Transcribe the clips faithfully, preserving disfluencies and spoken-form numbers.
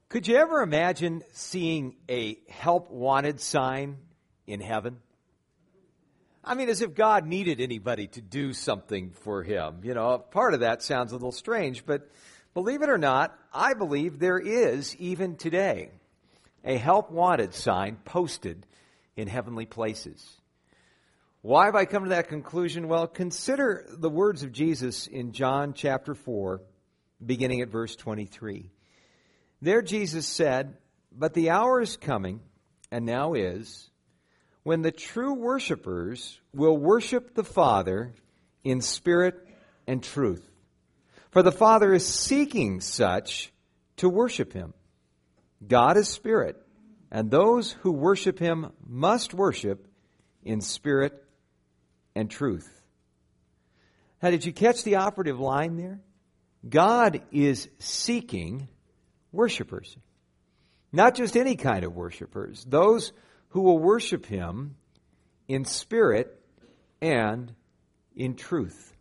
Could you ever imagine seeing a help wanted sign in heaven? I mean, as if God needed anybody to do something for him. You know, part of that sounds a little strange, but believe it or not, I believe there is, even today, a help wanted sign posted in heavenly places. Why have I come to that conclusion? Well, consider the words of Jesus in John chapter four, beginning at verse twenty-three. There Jesus said, "But the hour is coming, and now is, when the true worshipers will worship the Father in spirit and truth. For the Father is seeking such to worship him. God is spirit, and those who worship him must worship in spirit and truth." Now, did you catch the operative line there? God is seeking worshipers. Not just any kind of worshipers. Those who will worship him in spirit and in truth.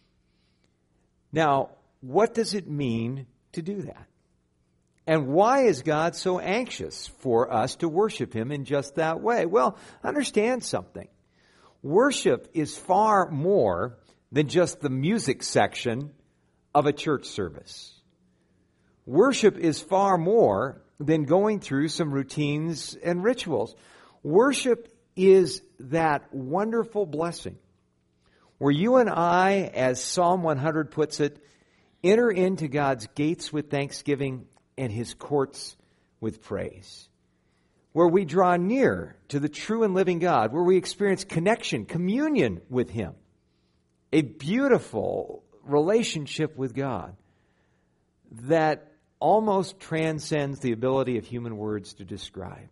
Now, what does it mean to do that? And why is God so anxious for us to worship him in just that way? Well, understand something. Worship is far more than just the music section of a church service. Worship is far more than going through some routines and rituals. Worship is that wonderful blessing where you and I, as Psalm one hundred puts it, enter into God's gates with thanksgiving and his courts with praise. Where we draw near to the true and living God, where we experience connection, communion with him. A beautiful relationship with God that almost transcends the ability of human words to describe.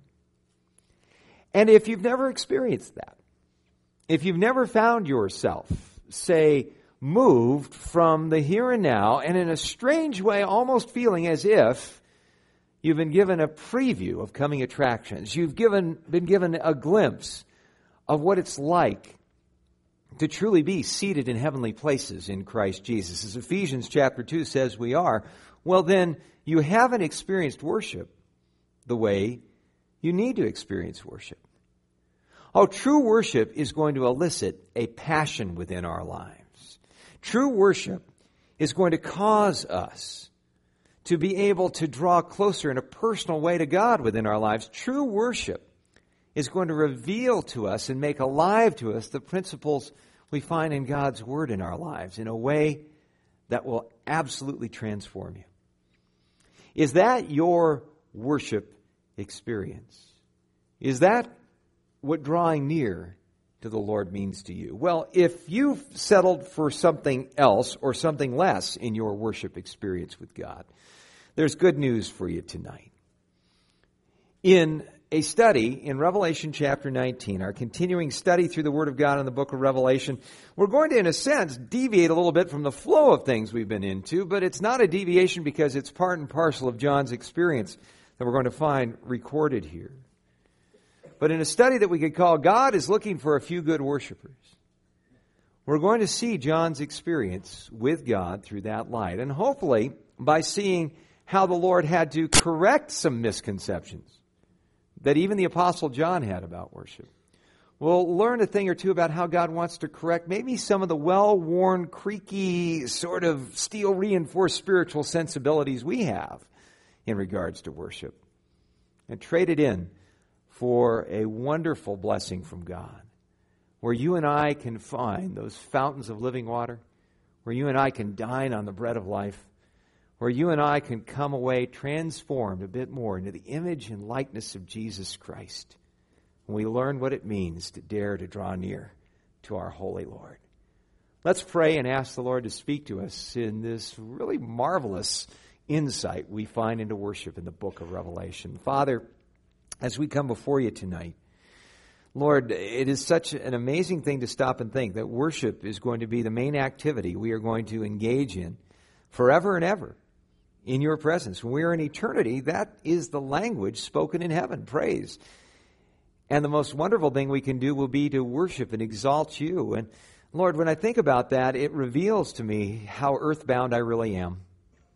And if you've never experienced that, if you've never found yourself, say, moved from the here and now, and in a strange way almost feeling as if you've been given a preview of coming attractions, you've given been given a glimpse of what it's like to truly be seated in heavenly places in Christ Jesus, as Ephesians chapter two says we are, well then, you haven't experienced worship the way you need to experience worship. Oh, true worship is going to elicit a passion within our lives. True worship is going to cause us to be able to draw closer in a personal way to God within our lives. True worship is going to reveal to us and make alive to us the principles we find in God's Word in our lives in a way that will absolutely transform you. Is that your worship experience? Is that what drawing near to the Lord means to you? Well, if you've settled for something else or something less in your worship experience with God, there's good news for you tonight. In a study in Revelation chapter nineteen, our continuing study through the Word of God in the book of Revelation, we're going to, in a sense, deviate a little bit from the flow of things we've been into, but it's not a deviation because it's part and parcel of John's experience that we're going to find recorded here. But in a study that we could call God is Looking for a Few Good Worshipers, we're going to see John's experience with God through that light. And hopefully, by seeing how the Lord had to correct some misconceptions that even the Apostle John had about worship, we'll learn a thing or two about how God wants to correct maybe some of the well-worn, creaky, sort of steel-reinforced spiritual sensibilities we have in regards to worship, and trade it in for a wonderful blessing from God, where you and I can find those fountains of living water, where you and I can dine on the bread of life, where you and I can come away transformed a bit more into the image and likeness of Jesus Christ, when we learn what it means to dare to draw near to our holy Lord. Let's pray and ask the Lord to speak to us in this really marvelous insight we find into worship in the book of Revelation. Father, as we come before you tonight, Lord, it is such an amazing thing to stop and think that worship is going to be the main activity we are going to engage in forever and ever in your presence. When we are in eternity, that is the language spoken in heaven, praise. And the most wonderful thing we can do will be to worship and exalt you. And Lord, when I think about that, it reveals to me how earthbound I really am.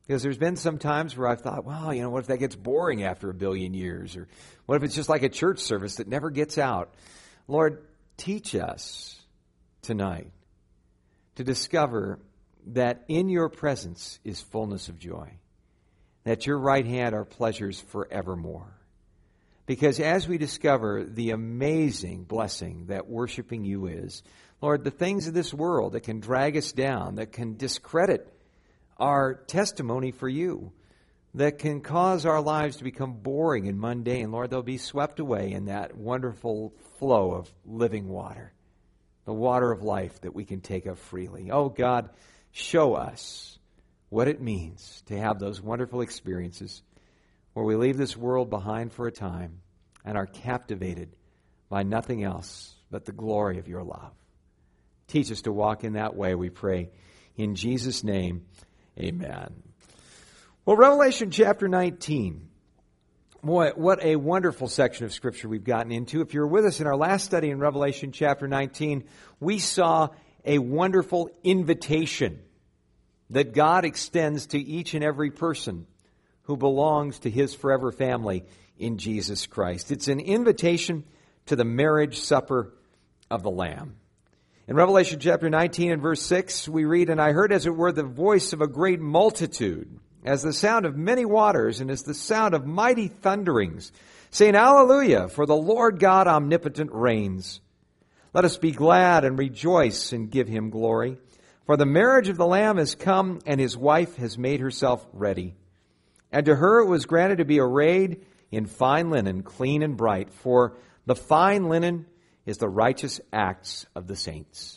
Because there's been some times where I've thought, well, you know, what if that gets boring after a billion years? Or what if it's just like a church service that never gets out? Lord, teach us tonight to discover that in your presence is fullness of joy, that at your right hand are pleasures forevermore. Because as we discover the amazing blessing that worshiping you is, Lord, the things of this world that can drag us down, that can discredit our testimony for you, that can cause our lives to become boring and mundane, Lord, they'll be swept away in that wonderful flow of living water, the water of life that we can take up freely. Oh, God, show us what it means to have those wonderful experiences where we leave this world behind for a time and are captivated by nothing else but the glory of your love. Teach us to walk in that way, we pray. In Jesus' name, amen. Well, Revelation chapter nineteen. Boy, what a wonderful section of Scripture we've gotten into. If you were with us in our last study in Revelation chapter nineteen, we saw a wonderful invitation that God extends to each and every person who belongs to His forever family in Jesus Christ. It's an invitation to the marriage supper of the Lamb. In Revelation chapter nineteen and verse six, we read, "And I heard as it were the voice of a great multitude, as the sound of many waters, and as the sound of mighty thunderings, saying, Alleluia, for the Lord God omnipotent reigns. Let us be glad and rejoice and give Him glory. For the marriage of the Lamb is come, and His wife has made herself ready. And to her it was granted to be arrayed in fine linen, clean and bright, for the fine linen is the righteous acts of the saints."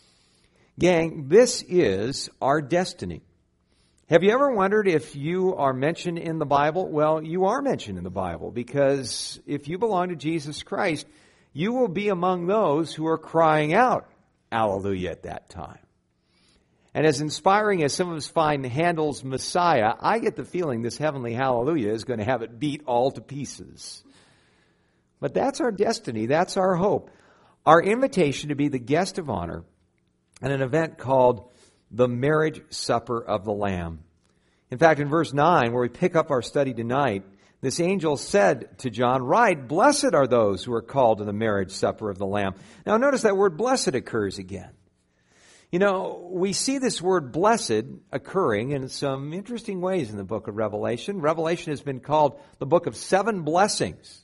Gang, this is our destiny. Have you ever wondered if you are mentioned in the Bible? Well, you are mentioned in the Bible, because if you belong to Jesus Christ, you will be among those who are crying out, Alleluia, at that time. And as inspiring as some of us find Handel's Messiah, I get the feeling this heavenly hallelujah is going to have it beat all to pieces. But that's our destiny. That's our hope. Our invitation to be the guest of honor at an event called the Marriage Supper of the Lamb. In fact, in verse nine, where we pick up our study tonight, this angel said to John, "Right, blessed are those who are called to the marriage supper of the Lamb." Now notice that word blessed occurs again. You know, we see this word blessed occurring in some interesting ways in the book of Revelation. Revelation has been called the book of seven blessings.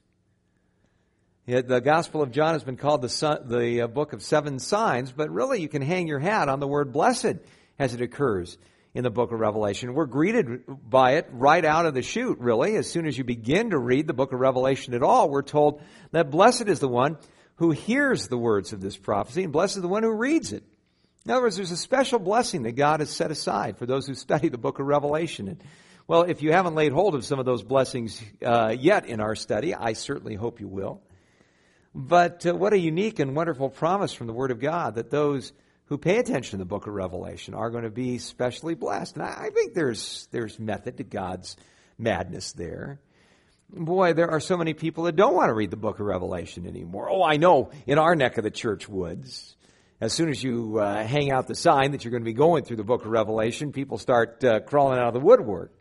The Gospel of John has been called the, son, the book of seven signs, but really you can hang your hat on the word blessed as it occurs in the book of Revelation. We're greeted by it right out of the chute, really. As soon as you begin to read the book of Revelation at all, we're told that blessed is the one who hears the words of this prophecy, and blessed is the one who reads it. In other words, there's a special blessing that God has set aside for those who study the book of Revelation. And, well, if you haven't laid hold of some of those blessings uh, yet in our study, I certainly hope you will. But uh, what a unique and wonderful promise from the Word of God that those who pay attention to the book of Revelation are going to be specially blessed. And I, I think there's there's method to God's madness there. Boy, there are so many people that don't want to read the book of Revelation anymore. Oh, I know, in our neck of the church woods, as soon as you uh, hang out the sign that you're going to be going through the book of Revelation, people start uh, crawling out of the woodwork.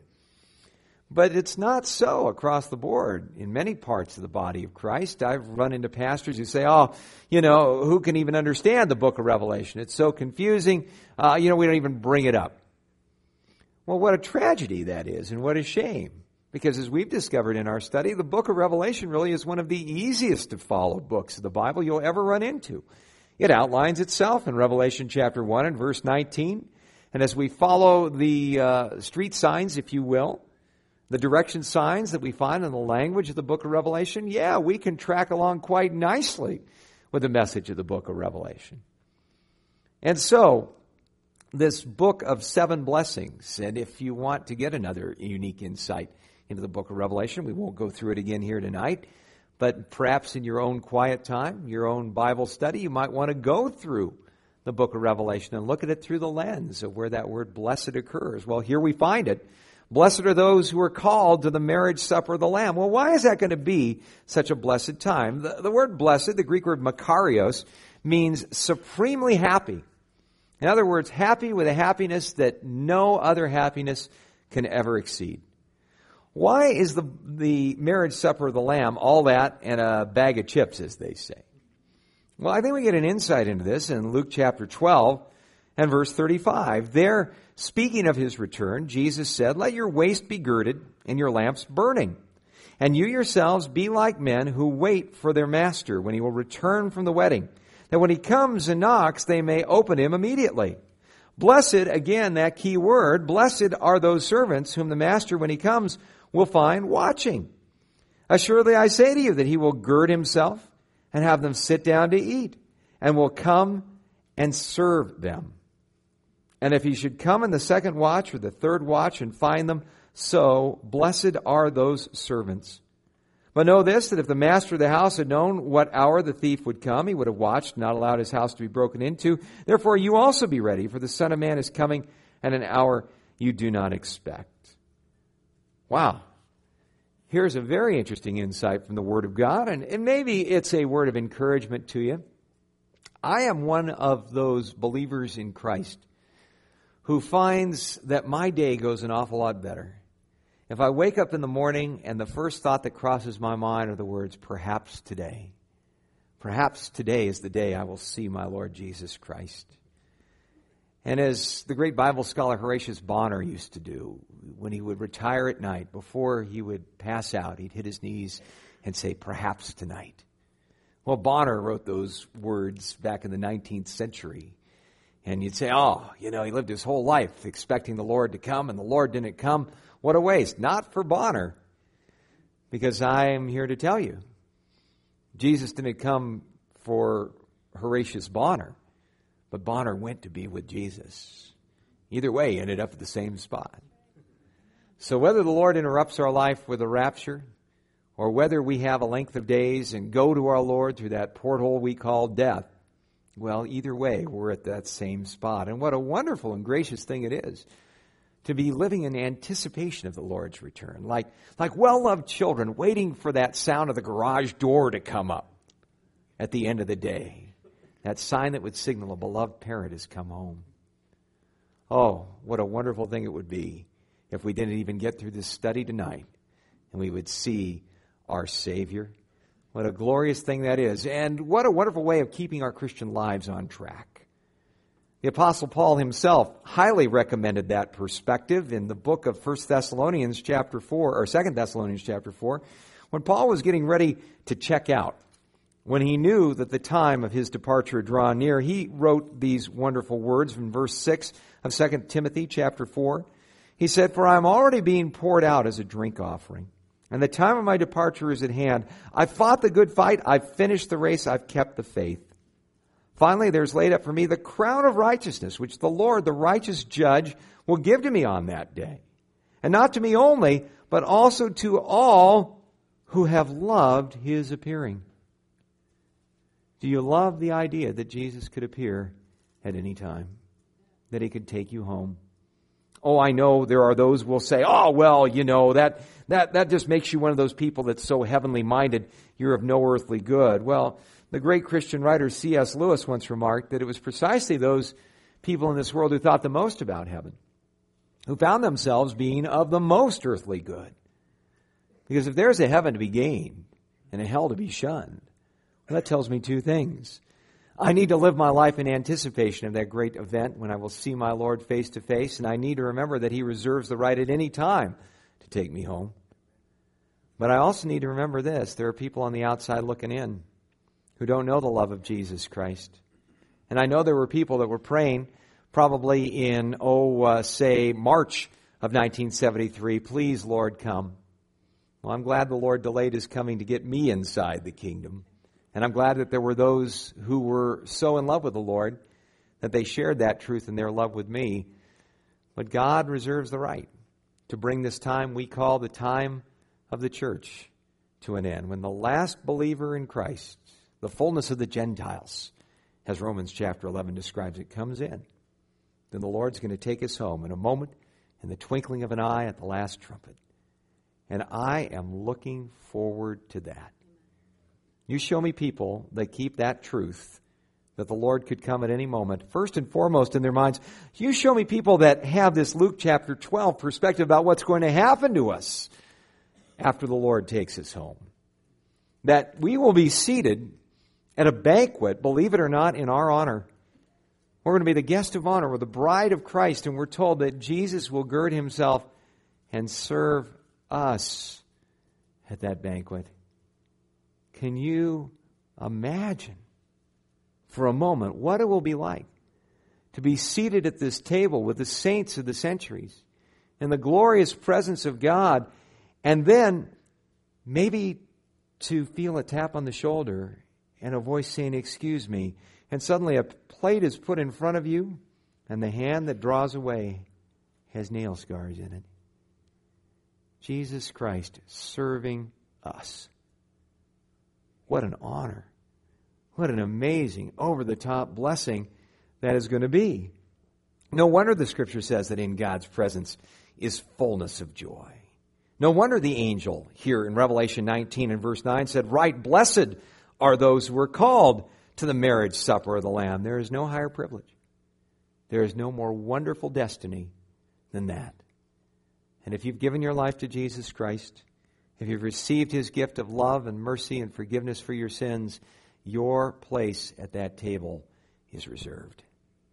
But it's not so across the board in many parts of the body of Christ. I've run into pastors who say, oh, you know, who can even understand the book of Revelation? It's so confusing, uh, you know, we don't even bring it up. Well, what a tragedy that is, and what a shame. Because as we've discovered in our study, the book of Revelation really is one of the easiest to follow books of the Bible you'll ever run into. It outlines itself in Revelation chapter one and verse nineteen. And as we follow the uh, street signs, if you will, the direction signs that we find in the language of the book of Revelation, yeah, we can track along quite nicely with the message of the book of Revelation. And so, this book of seven blessings, and if you want to get another unique insight into the book of Revelation, we won't go through it again here tonight, but perhaps in your own quiet time, your own Bible study, you might want to go through the book of Revelation and look at it through the lens of where that word blessed occurs. Well, here we find it. Blessed are those who are called to the marriage supper of the Lamb. Well, why is that going to be such a blessed time? The, the word blessed, the Greek word makarios, means supremely happy. In other words, happy with a happiness that no other happiness can ever exceed. Why is the, the marriage supper of the Lamb all that and a bag of chips, as they say? Well, I think we get an insight into this in Luke chapter twelve and verse thirty-five. There, speaking of his return, Jesus said, "Let your waist be girded and your lamps burning. And you yourselves be like men who wait for their master when he will return from the wedding, that when he comes and knocks, they may open him immediately. Blessed," again, that key word, "blessed are those servants whom the master, when he comes, will find watching. Assuredly, I say to you that he will gird himself and have them sit down to eat, and will come and serve them. And if he should come in the second watch or the third watch and find them so, blessed are those servants. But know this, that if the master of the house had known what hour the thief would come, he would have watched, not allowed his house to be broken into. Therefore you also be ready, for the Son of Man is coming at an hour you do not expect." Wow. Here's a very interesting insight from the Word of God, and, and maybe it's a word of encouragement to you. I am one of those believers in Christ who finds that my day goes an awful lot better if I wake up in the morning and the first thought that crosses my mind are the words, "Perhaps today. Perhaps today is the day I will see my Lord Jesus Christ." And as the great Bible scholar Horatius Bonner used to do, when he would retire at night, before he would pass out, he'd hit his knees and say, "Perhaps tonight." Well, Bonner wrote those words back in the nineteenth century. And you'd say, "Oh, you know, he lived his whole life expecting the Lord to come, and the Lord didn't come. What a waste." Not for Bonner, because I am here to tell you, Jesus didn't come for Horatius Bonner, but Bonner went to be with Jesus. Either way, he ended up at the same spot. So whether the Lord interrupts our life with a rapture, or whether we have a length of days and go to our Lord through that porthole we call death, well, either way, we're at that same spot. And what a wonderful and gracious thing it is to be living in anticipation of the Lord's return, like, like well-loved children waiting for that sound of the garage door to come up at the end of the day. That sign that would signal a beloved parent has come home. Oh, what a wonderful thing it would be if we didn't even get through this study tonight and we would see our Savior. What a glorious thing that is. And what a wonderful way of keeping our Christian lives on track. The Apostle Paul himself highly recommended that perspective in the book of First Thessalonians chapter four, or Second Thessalonians chapter four, when Paul was getting ready to check out. When he knew that the time of his departure had drawn near, he wrote these wonderful words from verse six of Second Timothy chapter four. He said, "For I am already being poured out as a drink offering, and the time of my departure is at hand. I've fought the good fight. I've finished the race. I've kept the faith. Finally, there's laid up for me the crown of righteousness, which the Lord, the righteous judge, will give to me on that day. And not to me only, but also to all who have loved his appearing." Do you love the idea that Jesus could appear at any time? That he could take you home? Oh, I know there are those who will say, "Oh, well, you know, that, that, that just makes you one of those people that's so heavenly minded, you're of no earthly good." Well, the great Christian writer C S Lewis once remarked that it was precisely those people in this world who thought the most about heaven, who found themselves being of the most earthly good. Because if there's a heaven to be gained and a hell to be shunned, well, that tells me two things. I need to live my life in anticipation of that great event when I will see my Lord face to face, and I need to remember that he reserves the right at any time to take me home. But I also need to remember this: there are people on the outside looking in who don't know the love of Jesus Christ. And I know there were people that were praying probably in, oh, uh, say, March of nineteen seventy-three, "Please, Lord, come." Well, I'm glad the Lord delayed his coming to get me inside the kingdom. And I'm glad that there were those who were so in love with the Lord that they shared that truth in their love with me. But God reserves the right to bring this time we call the time of the church to an end. When the last believer in Christ, the fullness of the Gentiles, as Romans chapter eleven describes it, comes in, then the Lord's going to take us home in a moment, in the twinkling of an eye at the last trumpet. And I am looking forward to that. You show me people that keep that truth that the Lord could come at any moment. First and foremost in their minds, you show me people that have this Luke chapter twelve perspective about what's going to happen to us after the Lord takes us home. That we will be seated at a banquet, believe it or not, in our honor. We're going to be the guest of honor. We're the bride of Christ, and we're told that Jesus will gird himself and serve us at that banquet. Can you imagine for a moment what it will be like to be seated at this table with the saints of the centuries in the glorious presence of God, and then maybe to feel a tap on the shoulder and a voice saying, "Excuse me," and suddenly a plate is put in front of you, and the hand that draws away has nail scars in it. Jesus Christ serving us. What an honor. What an amazing, over-the-top blessing that is going to be. No wonder the Scripture says that in God's presence is fullness of joy. No wonder the angel here in Revelation nineteen and verse nine said, "Right, blessed are those who are called to the marriage supper of the Lamb." There is no higher privilege. There is no more wonderful destiny than that. And if you've given your life to Jesus Christ, if you've received his gift of love and mercy and forgiveness for your sins, your place at that table is reserved.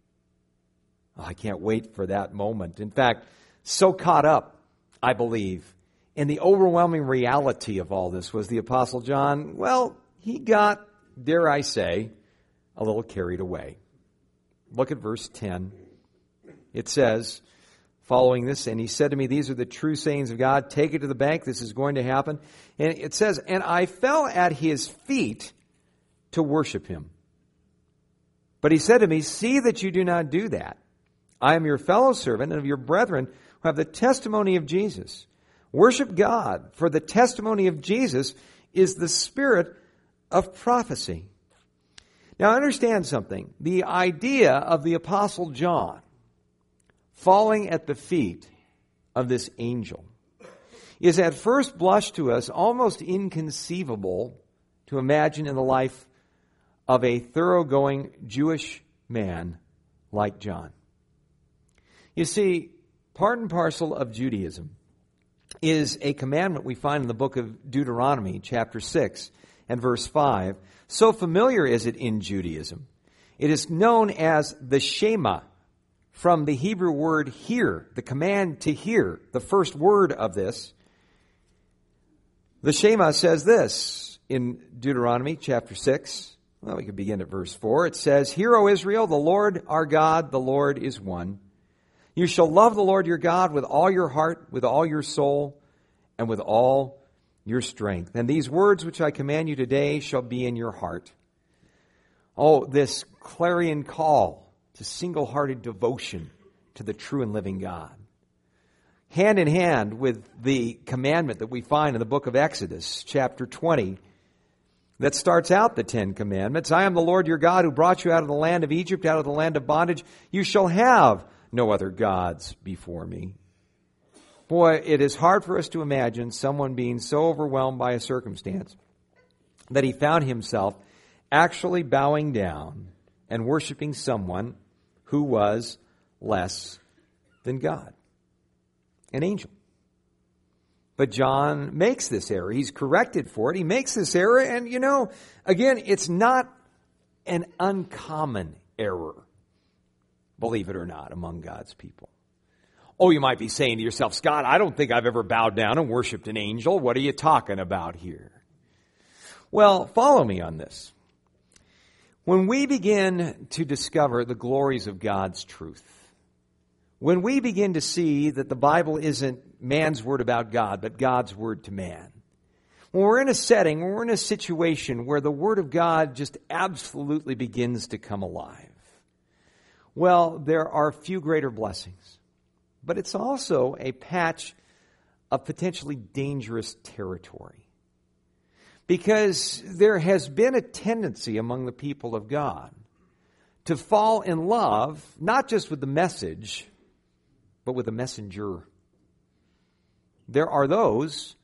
Oh, I can't wait for that moment. In fact, so caught up, I believe, in the overwhelming reality of all this was the Apostle John. Well, he got, dare I say, a little carried away. Look at verse ten. It says, following this, "And he said to me, these are the true sayings of God. Take it to the bank. This is going to happen." And it says, "And I fell at his feet to worship him. But he said to me, see that you do not do that. I am your fellow servant and of your brethren who have the testimony of Jesus. Worship God, for the testimony of Jesus is the spirit of prophecy." Now understand something. The idea of the Apostle John falling at the feet of this angel is at first blush to us almost inconceivable to imagine in the life of a thoroughgoing Jewish man like John. You see, part and parcel of Judaism is a commandment we find in the book of Deuteronomy, chapter six and verse five. So familiar is it in Judaism. It is known as the Shema, from the Hebrew word hear, the command to hear, the first word of this. The Shema says this in Deuteronomy chapter six. Well, we can begin at verse four. It says, "Hear, O Israel, the Lord our God, the Lord is one. You shall love the Lord your God with all your heart, with all your soul, and with all your strength. And these words which I command you today shall be in your heart." Oh, this clarion call to single-hearted devotion to the true and living God. Hand in hand with the commandment that we find in the book of Exodus, chapter twenty, that starts out the Ten Commandments. "I am the Lord your God who brought you out of the land of Egypt, out of the land of bondage. You shall have no other gods before me." Boy, it is hard for us to imagine someone being so overwhelmed by a circumstance that he found himself actually bowing down and worshiping someone who was less than God, an angel. But John makes this error. He's corrected for it. He makes this error, and you know, again, it's not an uncommon error, believe it or not, among God's people. Oh, you might be saying to yourself, "Scott, I don't think I've ever bowed down and worshiped an angel. What are you talking about here?" Well, follow me on this. When we begin to discover the glories of God's truth, when we begin to see that the Bible isn't man's word about God, but God's word to man, when we're in a setting, when we're in a situation where the word of God just absolutely begins to come alive, well, there are few greater blessings. But it's also a patch of potentially dangerous territory. Because there has been a tendency among the people of God to fall in love, not just with the message, but with the messenger. There are those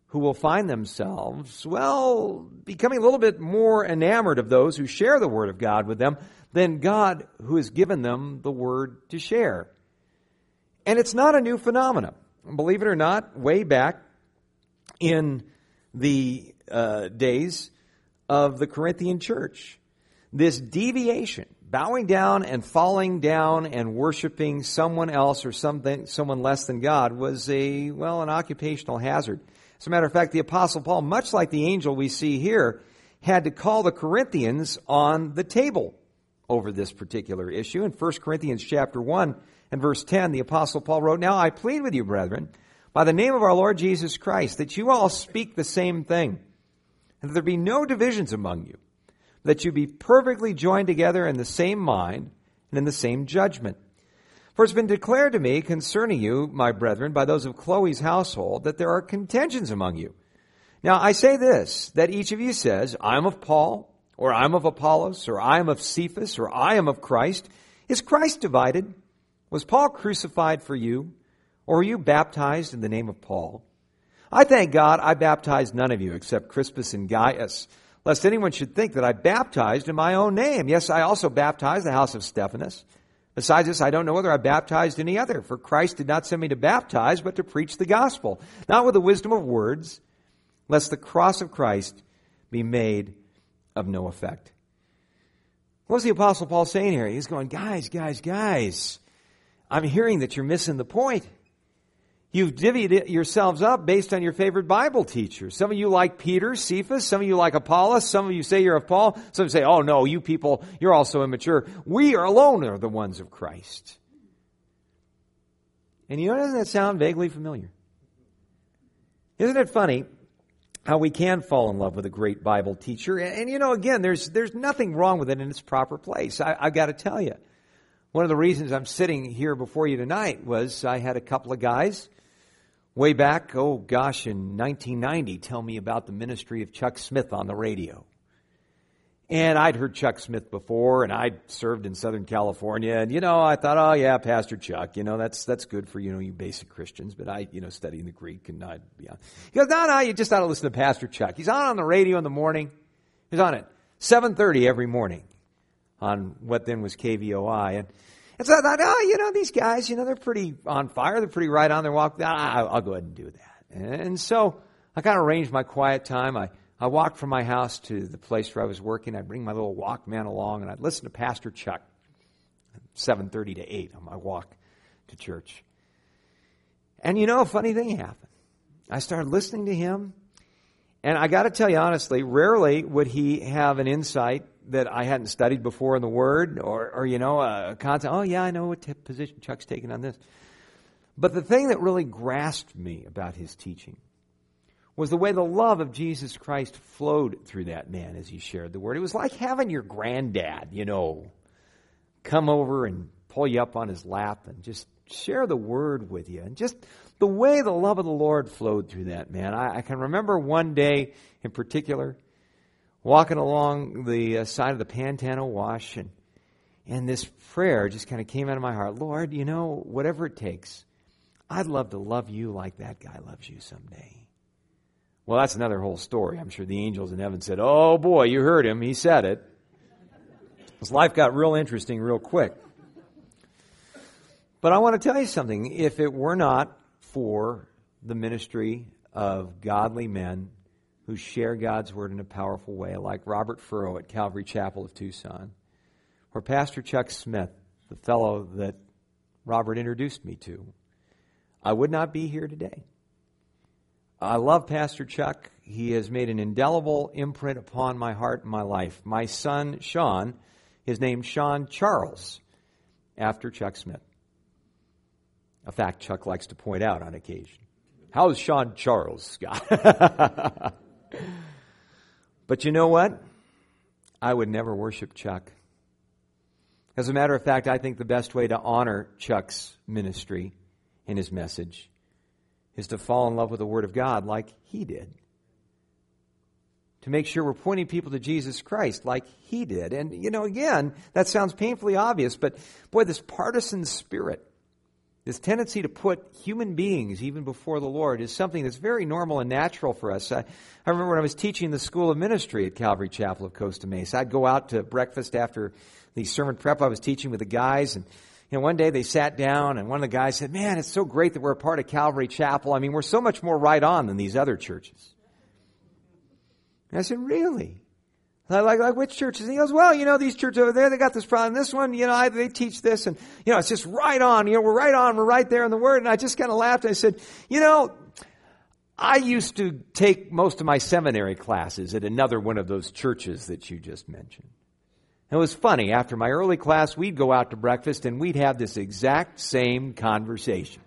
who will find themselves, well, becoming a little bit more enamored of those who share the Word of God with them than God who has given them the Word to share. And it's not a new phenomenon. Believe it or not, way back in the uh, days of the Corinthian church, this deviation, bowing down and falling down and worshiping someone else or something, someone less than God was a, well, an occupational hazard. As a matter of fact, the Apostle Paul, much like the angel we see here, had to call the Corinthians on the table over this particular issue. In First Corinthians chapter one and verse ten, the Apostle Paul wrote, "Now I plead with you, brethren, by the name of our Lord Jesus Christ, that you all speak the same thing, and that there be no divisions among you, that you be perfectly joined together in the same mind and in the same judgment. For it's been declared to me concerning you, my brethren, by those of Chloe's household, that there are contentions among you. Now I say this, that each of you says, I am of Paul, or I am of Apollos, or I am of Cephas, or I am of Christ. Is Christ divided? Was Paul crucified for you? Or were you baptized in the name of Paul? I thank God I baptized none of you except Crispus and Gaius, lest anyone should think that I baptized in my own name. Yes, I also baptized the house of Stephanas. Besides this, I don't know whether I baptized any other, for Christ did not send me to baptize, but to preach the gospel, not with the wisdom of words, lest the cross of Christ be made of no effect." What's the Apostle Paul saying here? He's going, guys, guys, guys, I'm hearing that you're missing the point. You've divvied yourselves up based on your favorite Bible teachers. Some of you like Peter, Cephas. Some of you like Apollos. Some of you say you're of Paul. Some of you say, oh no, you people, you're all so immature. We are alone are the ones of Christ. And you know, doesn't that sound vaguely familiar? Isn't it funny how we can fall in love with a great Bible teacher? And, and you know, again, there's there's nothing wrong with it in its proper place. I, I've got to tell you. One of the reasons I'm sitting here before you tonight was I had a couple of guys way back, oh gosh, in nineteen ninety, tell me about the ministry of Chuck Smith on the radio. And I'd heard Chuck Smith before, and I'd served in Southern California, and you know, I thought, oh yeah, Pastor Chuck, you know, that's that's good for, you know, you basic Christians, but I, you know, studying the Greek and I'd be on. He goes, no, no, you just ought to listen to Pastor Chuck. He's on on the radio in the morning. He's on at seven thirty every morning on what then was K V O I, and And so I thought, oh, you know, these guys, you know, they're pretty on fire. They're pretty right on their walk. Ah, I'll go ahead and do that. And so I kind of arranged my quiet time. I, I walked from my house to the place where I was working. I'd bring my little Walkman along, and I'd listen to Pastor Chuck at seven thirty to eight on my walk to church. And, you know, a funny thing happened. I started listening to him, and I got to tell you honestly, rarely would he have an insight that I hadn't studied before in the Word, or, or you know, a concept, oh yeah, I know what t- position Chuck's taking on this. But the thing that really grasped me about his teaching was the way the love of Jesus Christ flowed through that man as he shared the Word. It was like having your granddad, you know, come over and pull you up on his lap and just share the Word with you. And just the way the love of the Lord flowed through that man. I, I can remember one day in particular, walking along the uh, side of the Pantano Wash, and, and this prayer just kind of came out of my heart. Lord, you know, whatever it takes, I'd love to love you like that guy loves you someday. Well, that's another whole story. I'm sure the angels in heaven said, oh boy, you heard him. He said it. His life got real interesting real quick. But I want to tell you something. If it were not for the ministry of godly men who share God's Word in a powerful way, like Robert Furrow at Calvary Chapel of Tucson, or Pastor Chuck Smith, the fellow that Robert introduced me to, I would not be here today. I love Pastor Chuck. He has made an indelible imprint upon my heart and my life. My son, Sean, is named Sean Charles, after Chuck Smith. A fact Chuck likes to point out on occasion. How's Sean Charles, Scott? But you know what? I would never worship Chuck. As a matter of fact, I think the best way to honor Chuck's ministry and his message is to fall in love with the Word of God like he did. To make sure we're pointing people to Jesus Christ like he did. And, you know, again, that sounds painfully obvious, but boy, this partisan spirit, This tendency to put human beings even before the Lord is something that's very normal and natural for us. I, I remember when I was teaching the School of Ministry at Calvary Chapel of Costa Mesa, I'd go out to breakfast after the sermon prep I was teaching with the guys, and you know, one day they sat down, and one of the guys said, "Man, it's so great that we're a part of Calvary Chapel. I mean, we're so much more right on than these other churches." And I said, "Really? Like, like which churches?" And he goes, "Well, you know, these churches over there, they got this problem. This one, you know, I, they teach this, and, you know, it's just right on. You know, we're right on. We're right there in the Word." And I just kind of laughed, and I said, "You know, I used to take most of my seminary classes at another one of those churches that you just mentioned. It was funny. After my early class, we'd go out to breakfast, and we'd have this exact same conversation."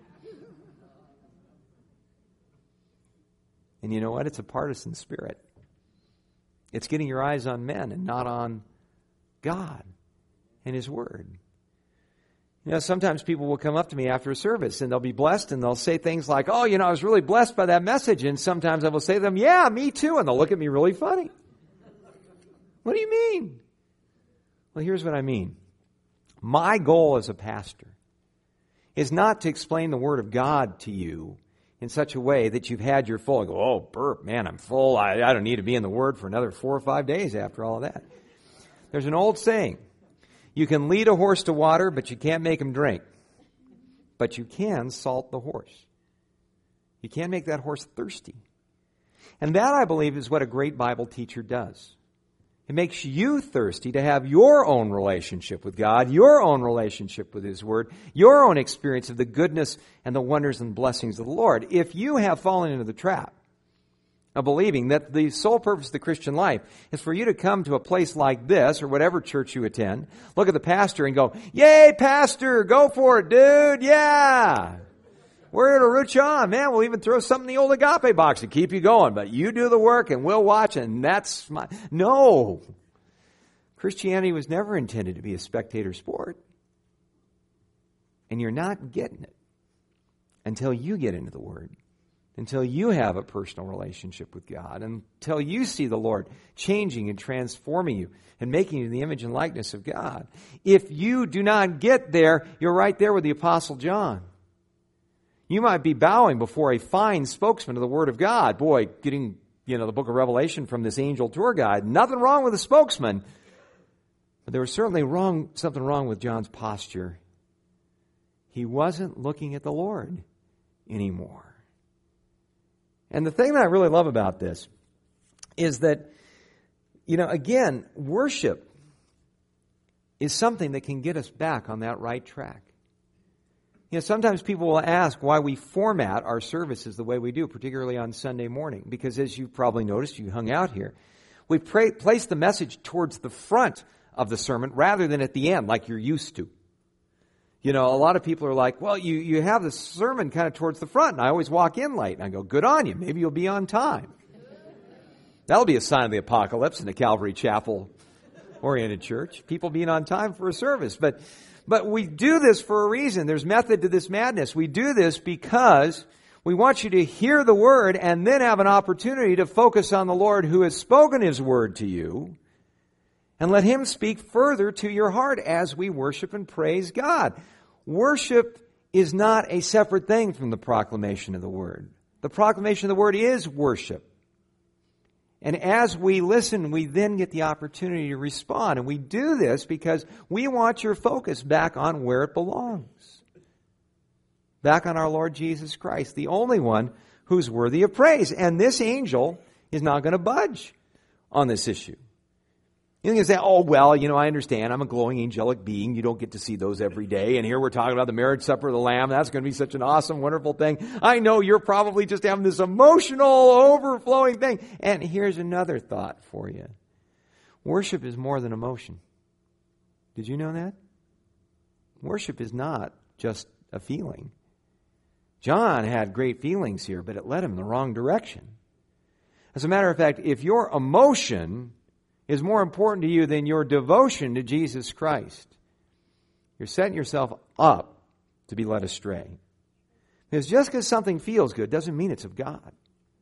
And you know what? It's a partisan spirit. It's getting your eyes on men and not on God and His Word. You know, sometimes people will come up to me after a service and they'll be blessed and they'll say things like, "Oh, you know, I was really blessed by that message." And sometimes I will say to them, "Yeah, me too." And they'll look at me really funny. "What do you mean?" Well, here's what I mean. My goal as a pastor is not to explain the Word of God to you in such a way that you've had your full, go, "Oh, burp, man, I'm full. I, I don't need to be in the Word for another four or five days after all of that." There's an old saying, you can lead a horse to water, but you can't make him drink. But you can salt the horse. You can't make that horse thirsty. And that, I believe, is what a great Bible teacher does. It makes you thirsty to have your own relationship with God, your own relationship with His Word, your own experience of the goodness and the wonders and blessings of the Lord. If you have fallen into the trap of believing that the sole purpose of the Christian life is for you to come to a place like this or whatever church you attend, look at the pastor and go, "Yay, pastor, go for it, dude, yeah. We're here to root you on, man. We'll even throw something in the old agape box to keep you going. But you do the work and we'll watch, and that's my..." No. Christianity was never intended to be a spectator sport. And you're not getting it until you get into the Word, until you have a personal relationship with God, until you see the Lord changing and transforming you and making you in the image and likeness of God. If you do not get there, you're right there with the Apostle John. You might be bowing before a fine spokesman of the Word of God. Boy, getting, you know, the book of Revelation from this angel tour guide. Nothing wrong with the spokesman. But there was certainly wrong, something wrong with John's posture. He wasn't looking at the Lord anymore. And the thing that I really love about this is that, you know, again, worship is something that can get us back on that right track. You know, sometimes people will ask why we format our services the way we do, particularly on Sunday morning. Because as you probably noticed, you hung out here, we pray, place the message towards the front of the sermon rather than at the end like you're used to. You know, a lot of people are like, "Well, you, you have the sermon kind of towards the front, and I always walk in late." And I go, "Good on you. Maybe you'll be on time." That'll be a sign of the apocalypse in the Calvary Chapel oriented church. People being on time for a service. But But we do this for a reason. There's method to this madness. We do this because we want you to hear the Word and then have an opportunity to focus on the Lord who has spoken His Word to you and let Him speak further to your heart as we worship and praise God. Worship is not a separate thing from the proclamation of the Word. The proclamation of the Word is worship. And as we listen, we then get the opportunity to respond. And we do this because we want your focus back on where it belongs. Back on our Lord Jesus Christ, the only one who's worthy of praise. And this angel is not going to budge on this issue. You can say, "Oh, well, you know, I understand. I'm a glowing angelic being. You don't get to see those every day. And here we're talking about the marriage supper of the Lamb. That's going to be such an awesome, wonderful thing. I know you're probably just having this emotional, overflowing thing." And here's another thought for you. Worship is more than emotion. Did you know that? Worship is not just a feeling. John had great feelings here, but it led him in the wrong direction. As a matter of fact, if your emotion is more important to you than your devotion to Jesus Christ, you're setting yourself up to be led astray. Because just because something feels good doesn't mean it's of God.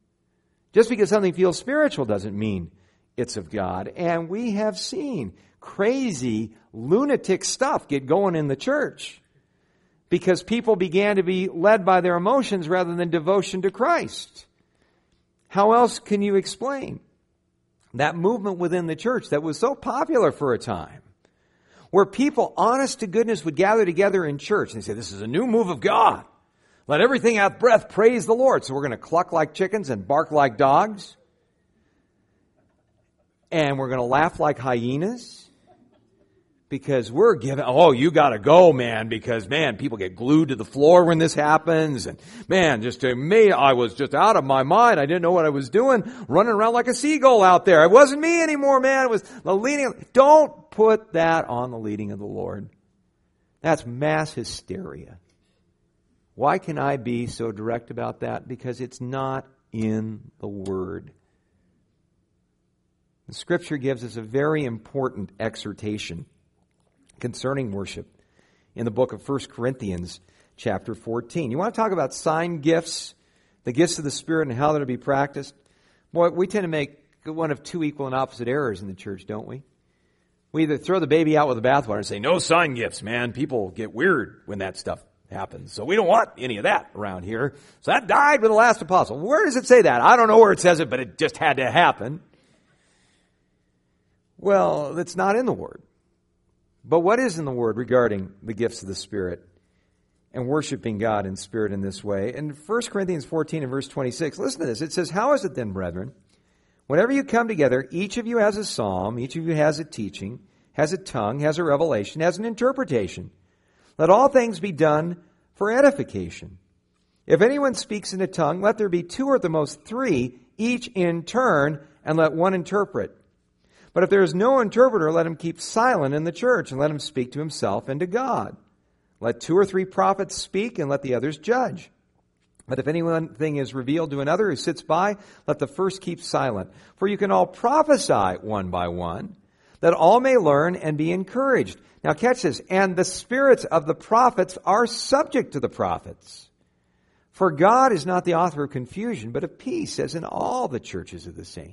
Just because something feels spiritual doesn't mean it's of God. And we have seen crazy, lunatic stuff get going in the church. because people began to be led by their emotions rather than devotion to Christ. How else can you explain that movement within the church that was so popular for a time, where people, honest to goodness, would gather together in church and say, this is a new move of God. Let everything hath breath praise the Lord. So we're going to cluck like chickens and bark like dogs. And we're going to laugh like hyenas. Because we're giving, oh, you got to go, man, because, man, people get glued to the floor when this happens. And, man, just to me, I was just out of my mind. I didn't know what I was doing, running around like a seagull out there. It wasn't me anymore, man. It was the leading. Don't put that on the leading of the Lord. That's mass hysteria. Why can I be so direct about that? Because it's not in the Word. The Scripture gives us a very important exhortation concerning worship in the book of First Corinthians chapter fourteen. You want to talk about sign gifts, the gifts of the Spirit and how they're to be practiced? Boy, we tend to make one of two equal and opposite errors in the church, don't we? We either throw the baby out with the bathwater and say, no sign gifts, man. People get weird when that stuff happens. So we don't want any of that around here. So that died with the last apostle. Where does it say that? I don't know where it says it, but it just had to happen. Well, it's not in the Word. But what is in the Word regarding the gifts of the Spirit and worshiping God in spirit in this way? In First Corinthians fourteen and verse twenty-six, listen to this. It says, how is it then, brethren? Whenever you come together, each of you has a psalm, each of you has a teaching, has a tongue, has a revelation, has an interpretation. Let all things be done for edification. If anyone speaks in a tongue, let there be two or at the most three, each in turn, and let one interpret. But if there is no interpreter, let him keep silent in the church, and let him speak to himself and to God. Let two or three prophets speak, and let the others judge. But if any one thing is revealed to another who sits by, let the first keep silent. For you can all prophesy one by one, that all may learn and be encouraged. Now catch this. And the spirits of the prophets are subject to the prophets. For God is not the author of confusion, but of peace, as in all the churches of the saints.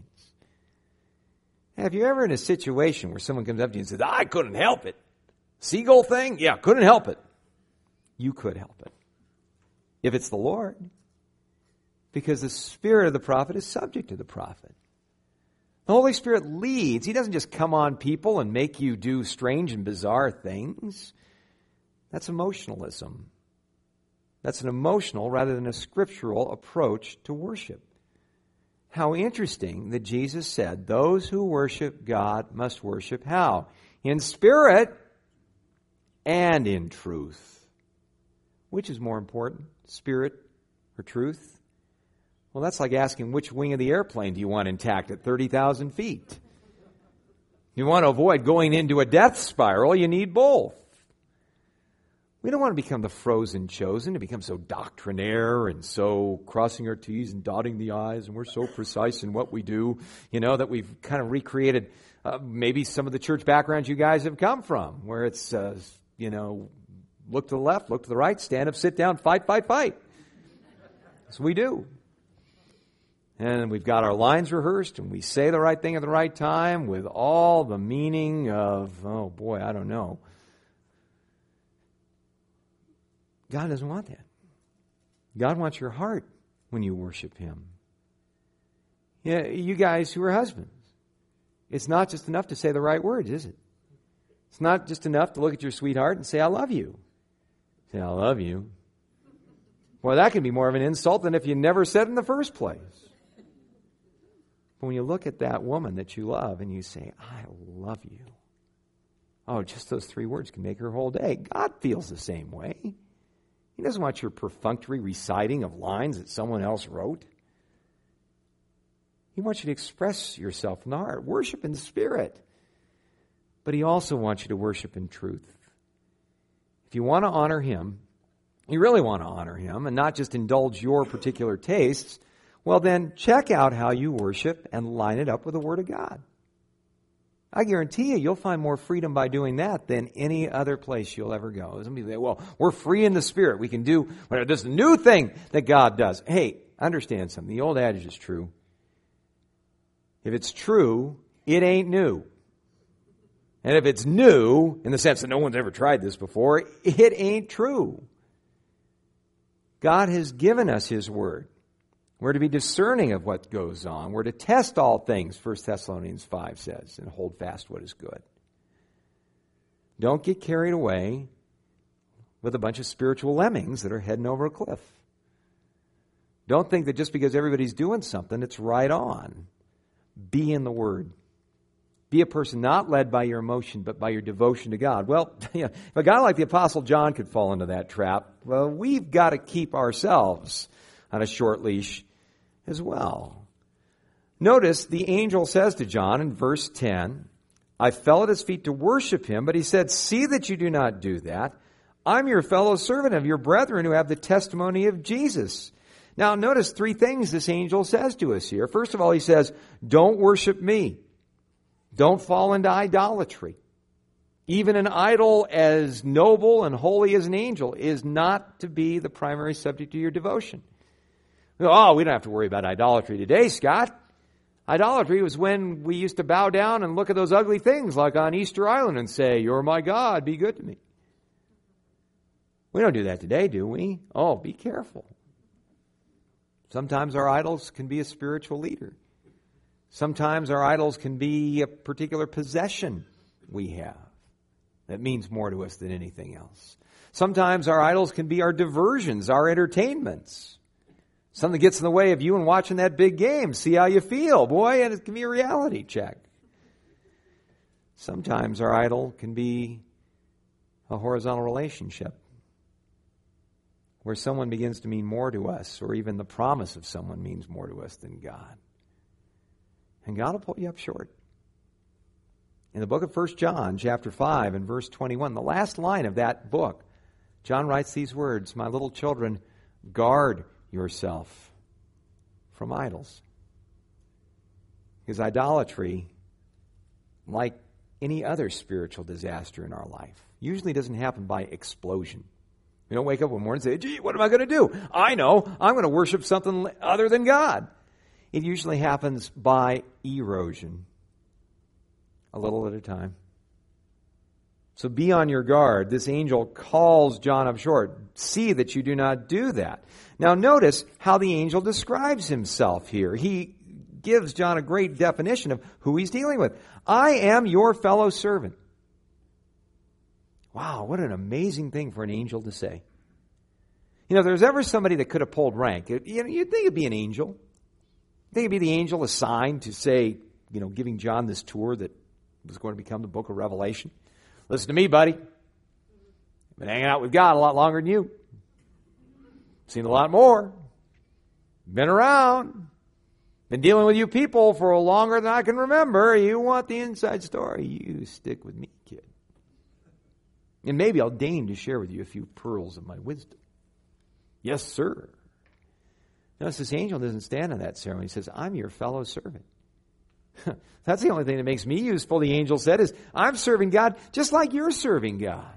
Have you ever in a situation where someone comes up to you and says, I couldn't help it? Seagull thing? Yeah, couldn't help it. You could help it. If it's the Lord. Because the spirit of the prophet is subject to the prophet. The Holy Spirit leads. He doesn't just come on people and make you do strange and bizarre things. That's emotionalism. That's an emotional rather than a scriptural approach to worship. How interesting that Jesus said, those who worship God must worship how? In spirit and in truth. Which is more important, spirit or truth? Well, that's like asking which wing of the airplane do you want intact at thirty thousand feet? You want to avoid going into a death spiral, you need both. We don't want to become the frozen chosen, to become so doctrinaire and so crossing our T's and dotting the I's, and we're so precise in what we do, you know, that we've kind of recreated uh, maybe some of the church backgrounds you guys have come from, where it's, uh, you know, look to the left, look to the right, stand up, sit down, fight, fight, fight. That's what we do. And we've got our lines rehearsed, and we say the right thing at the right time with all the meaning of, oh boy, I don't know. God doesn't want that. God wants your heart when you worship Him. Yeah, you guys who are husbands, it's not just enough to say the right words, is it? It's not just enough to look at your sweetheart and say, I love you. Say, I love you. Well, that can be more of an insult than if you never said it in the first place. But when you look at that woman that you love and you say, I love you. Oh, just those three words can make her whole day. God feels the same way. He doesn't want your perfunctory reciting of lines that someone else wrote. He wants you to express yourself in the heart, worship in the Spirit. But He also wants you to worship in truth. If you want to honor Him, you really want to honor Him and not just indulge your particular tastes, well then check out how you worship and line it up with the Word of God. I guarantee you, you'll find more freedom by doing that than any other place you'll ever go. Some people say, well, we're free in the Spirit. We can do whatever. This new thing that God does. Hey, understand something. The old adage is true. If it's true, it ain't new. And if it's new, in the sense that no one's ever tried this before, it ain't true. God has given us His Word. We're to be discerning of what goes on. We're to test all things, First Thessalonians five says, and hold fast what is good. Don't get carried away with a bunch of spiritual lemmings that are heading over a cliff. Don't think that just because everybody's doing something, it's right on. Be in the Word. Be a person not led by your emotion, but by your devotion to God. Well, you know, if a guy like the Apostle John could fall into that trap, well, we've got to keep ourselves on a short leash as well. Notice the angel says to John in verse ten, I fell at his feet to worship him, but he said, see that you do not do that. I'm your fellow servant of your brethren who have the testimony of Jesus. Now, notice three things this angel says to us here. First of all, he says, don't worship me. Don't fall into idolatry. Even an idol as noble and holy as an angel is not to be the primary subject of your devotion. Oh, we don't have to worry about idolatry today, Scott. Idolatry was when we used to bow down and look at those ugly things like on Easter Island and say, you're my God, be good to me. We don't do that today, do we? Oh, be careful. Sometimes our idols can be a spiritual leader. Sometimes our idols can be a particular possession we have that means more to us than anything else. Sometimes our idols can be our diversions, our entertainments. Something gets in the way of you and watching that big game. See how you feel, boy, and it can be a reality check. Sometimes our idol can be a horizontal relationship where someone begins to mean more to us, or even the promise of someone means more to us than God. And God will pull you up short. In the book of First John, chapter five, and verse twenty-one, the last line of that book, John writes these words, my little children, guard yourself from idols. Because idolatry, like any other spiritual disaster in our life, usually doesn't happen by explosion. We don't wake up one morning and say, gee, what am I going to do? I know, I'm going to worship something other than God. It usually happens by erosion, a little at a time. So be on your guard. This angel calls John up short. See that you do not do that. Now notice how the angel describes himself here. He gives John a great definition of who he's dealing with. I am your fellow servant. Wow, what an amazing thing for an angel to say. You know, if there's ever somebody that could have pulled rank, it, you know, you'd think it'd be an angel. You'd think it'd be the angel assigned to say, you know, giving John this tour that was going to become the book of Revelation. Listen to me, buddy. I've been hanging out with God a lot longer than you. Seen a lot more. Been around. Been dealing with you people for longer than I can remember. You want the inside story? You stick with me, kid. And maybe I'll deign to share with you a few pearls of my wisdom. Yes, sir. Notice this angel doesn't stand on that ceremony. He says, I'm your fellow servant. That's the only thing that makes me useful, the angel said, is I'm serving God just like you're serving God.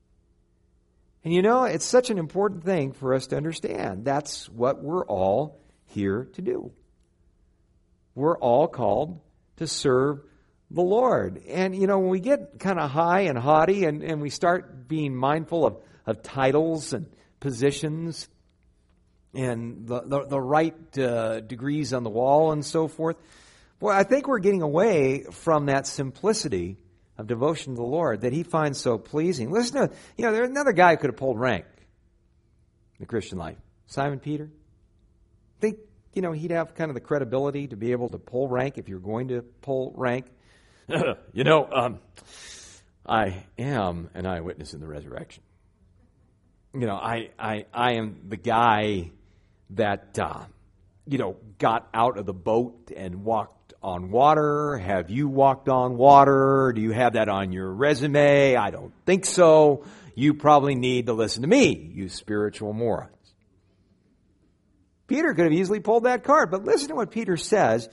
And you know, it's such an important thing for us to understand. That's what we're all here to do. We're all called to serve the Lord. And, you know, when we get kind of high and haughty and, and we start being mindful of, of titles and positions and the, the, the right uh, degrees on the wall and so forth, boy, I think we're getting away from that simplicity of devotion to the Lord that He finds so pleasing. Listen to, you know, there's another guy who could have pulled rank in the Christian life. Simon Peter. Think, you know, he'd have kind of the credibility to be able to pull rank if you're going to pull rank. you know, um, I am an eyewitness in the resurrection. You know, I, I, I am the guy that, uh, you know, got out of the boat and walked on water. Have you walked on water? Do you have that on your resume? I don't think so. You probably need to listen to me, you spiritual morons. Peter could have easily pulled that card, but listen to what Peter says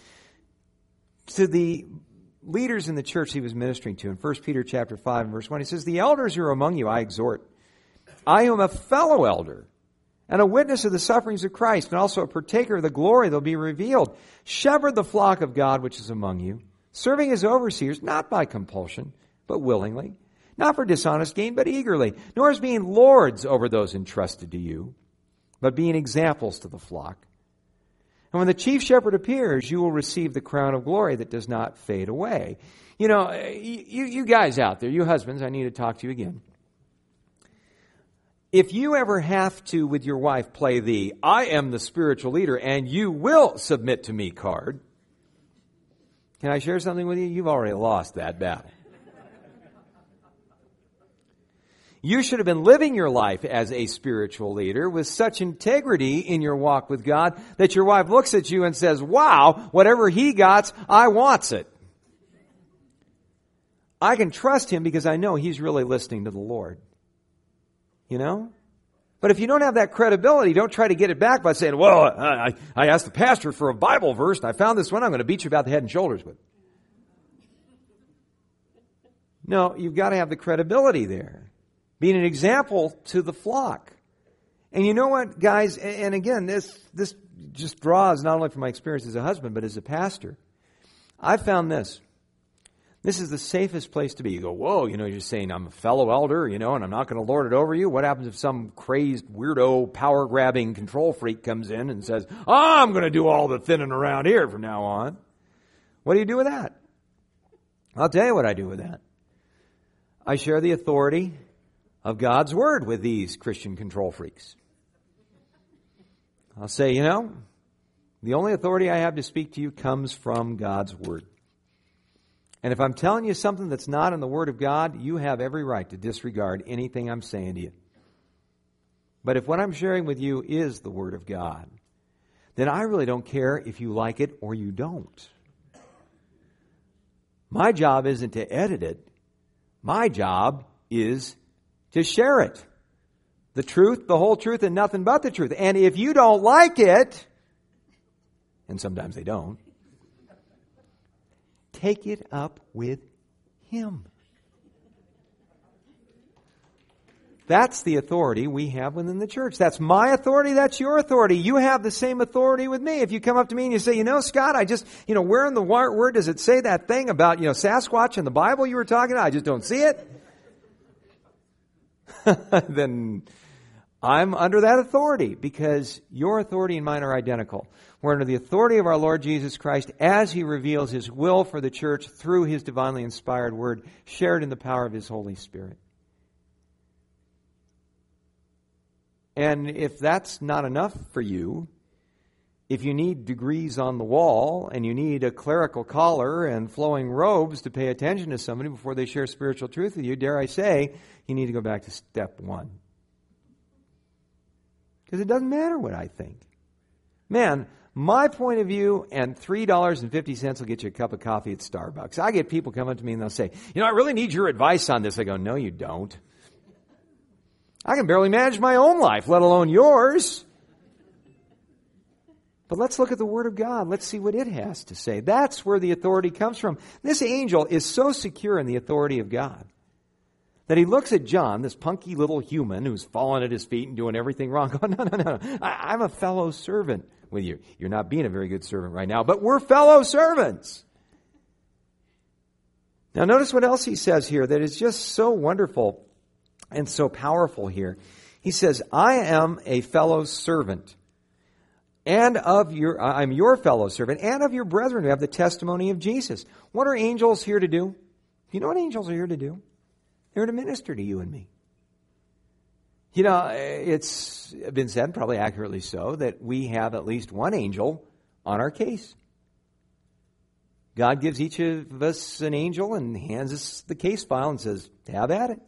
to the leaders in the church he was ministering to in First Peter chapter five and verse one. He says, the elders who are among you I exhort. I am a fellow elder and a witness of the sufferings of Christ, and also a partaker of the glory that will be revealed. Shepherd the flock of God which is among you, serving as overseers, not by compulsion, but willingly, not for dishonest gain, but eagerly, nor as being lords over those entrusted to you, but being examples to the flock. And when the chief shepherd appears, you will receive the crown of glory that does not fade away. You know, you, you guys out there, you husbands, I need to talk to you again. If you ever have to, with your wife, play the I am the spiritual leader and you will submit to me card, can I share something with you? You've already lost that battle. You should have been living your life as a spiritual leader with such integrity in your walk with God that your wife looks at you and says, wow, whatever he got, I wants it. I can trust him because I know he's really listening to the Lord. You know? But if you don't have that credibility, don't try to get it back by saying, well, I, I asked the pastor for a Bible verse and I found this one, I'm going to beat you about the head and shoulders with. No, you've got to have the credibility there. Being an example to the flock. And you know what, guys, and again, this this just draws not only from my experience as a husband, but as a pastor. I found this. This is the safest place to be. You go, whoa, you know, you're saying I'm a fellow elder, you know, and I'm not going to lord it over you. What happens if some crazed, weirdo, power-grabbing control freak comes in and says, oh, I'm going to do all the thinning around here from now on? What do you do with that? I'll tell you what I do with that. I share the authority of God's Word with these Christian control freaks. I'll say, you know, the only authority I have to speak to you comes from God's Word. And if I'm telling you something that's not in the Word of God, you have every right to disregard anything I'm saying to you. But if what I'm sharing with you is the Word of God, then I really don't care if you like it or you don't. My job isn't to edit it. My job is to share it. The truth, the whole truth, and nothing but the truth. And if you don't like it, and sometimes they don't, take it up with Him. That's the authority we have within the church. That's my authority. That's your authority. You have the same authority with me. If you come up to me and you say, you know, Scott, I just, you know, where in the word does it say that thing about, you know, Sasquatch in the Bible you were talking about? I just don't see it. Then I'm under that authority because your authority and mine are identical. We're under the authority of our Lord Jesus Christ as He reveals His will for the church through His divinely inspired word, shared in the power of His Holy Spirit. And if that's not enough for you, if you need degrees on the wall and you need a clerical collar and flowing robes to pay attention to somebody before they share spiritual truth with you, dare I say, you need to go back to step one. Because it doesn't matter what I think. Man, my point of view and three dollars and fifty cents will get you a cup of coffee at Starbucks. I get people come up to me and they'll say, you know, I really need your advice on this. I go, no, you don't. I can barely manage my own life, let alone yours. But let's look at the Word of God. Let's see what it has to say. That's where the authority comes from. This angel is so secure in the authority of God that he looks at John, this punky little human who's fallen at his feet and doing everything wrong. Go, no, no, no. I, I'm a fellow servant with you. You're not being a very good servant right now, but we're fellow servants. Now notice what else he says here that is just so wonderful and so powerful here. He says, I am a fellow servant. And of your, I'm your fellow servant, and of your brethren who have the testimony of Jesus. What are angels here to do? You know what angels are here to do? They're to minister to you and me. You know, it's been said, probably accurately so, that we have at least one angel on our case. God gives each of us an angel and hands us the case file and says, have at it.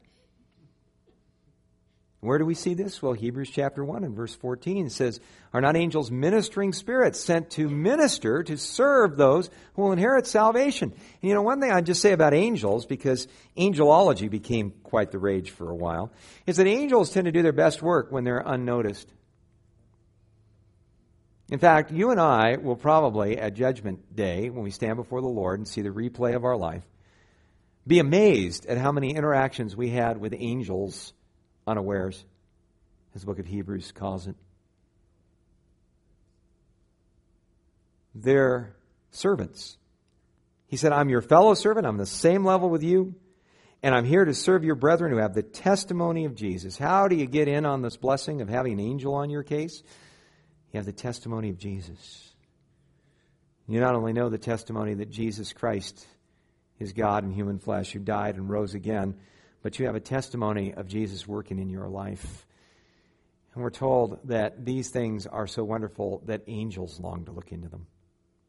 Where do we see this? Well, Hebrews chapter one and verse fourteen says, are not angels ministering spirits sent to minister, to serve those who will inherit salvation? And you know, one thing I'd just say about angels, because angelology became quite the rage for a while, is that angels tend to do their best work when they're unnoticed. In fact, you and I will probably, at Judgment Day, when we stand before the Lord and see the replay of our life, be amazed at how many interactions we had with angels unawares, as the book of Hebrews calls it. They're servants. He said, I'm your fellow servant. I'm on the same level with you. and I'm here to serve your brethren who have the testimony of Jesus. How do you get in on this blessing of having an angel on your case? You have the testimony of Jesus. You not only know the testimony that Jesus Christ is God in human flesh who died and rose again, but you have a testimony of Jesus working in your life. And we're told that these things are so wonderful that angels long to look into them.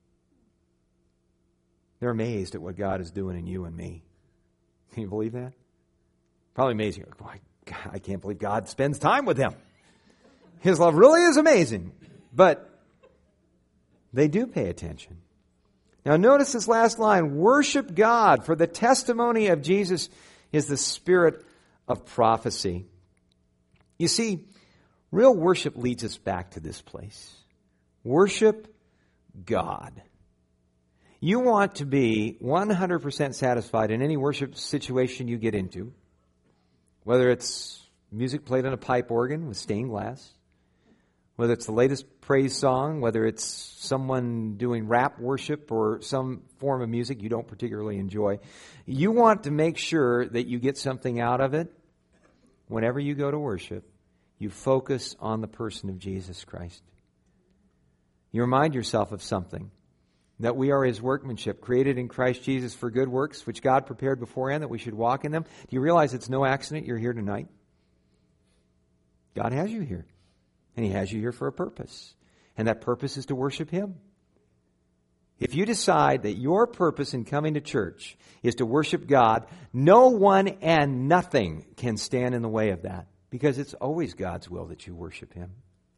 They're amazed at what God is doing in you and me. Can you believe that? Probably amazing. Oh, I, I can't believe God spends time with them. His love really is amazing. But they do pay attention. Now notice this last line. Worship God, for the testimony of Jesus is the spirit of prophecy. You see, real worship leads us back to this place. Worship God. You want to be one hundred percent satisfied in any worship situation you get into, whether it's music played on a pipe organ with stained glass, whether it's the latest praise song, whether it's someone doing rap worship or some form of music you don't particularly enjoy. You want to make sure that you get something out of it. Whenever you go to worship, you focus on the person of Jesus Christ. You remind yourself of something. That we are His workmanship, created in Christ Jesus for good works, which God prepared beforehand that we should walk in them. Do you realize it's no accident you're here tonight? God has you here. And He has you here for a purpose. And that purpose is to worship Him. If you decide that your purpose in coming to church is to worship God, no one and nothing can stand in the way of that. Because it's always God's will that you worship Him.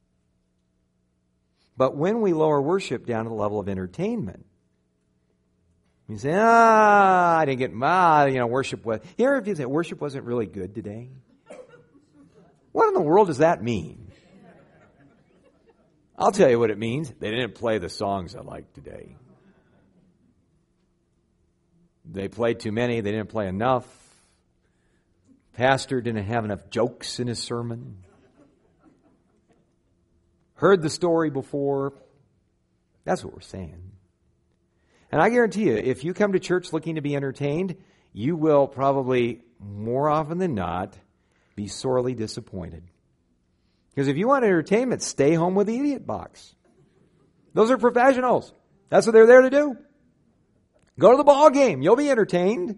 But when we lower worship down to the level of entertainment, we say, ah, I didn't get, ah, you know, worship was, here if you say worship wasn't really good today. What in the world does that mean? I'll tell you what it means. They didn't play the songs I like today. They played too many. They didn't play enough. Pastor didn't have enough jokes in his sermon. Heard the story before. That's what we're saying. And I guarantee you, if you come to church looking to be entertained, you will probably, more often than not, be sorely disappointed. Because if you want entertainment, stay home with the idiot box. Those are professionals. That's what they're there to do. Go to the ball game. You'll be entertained.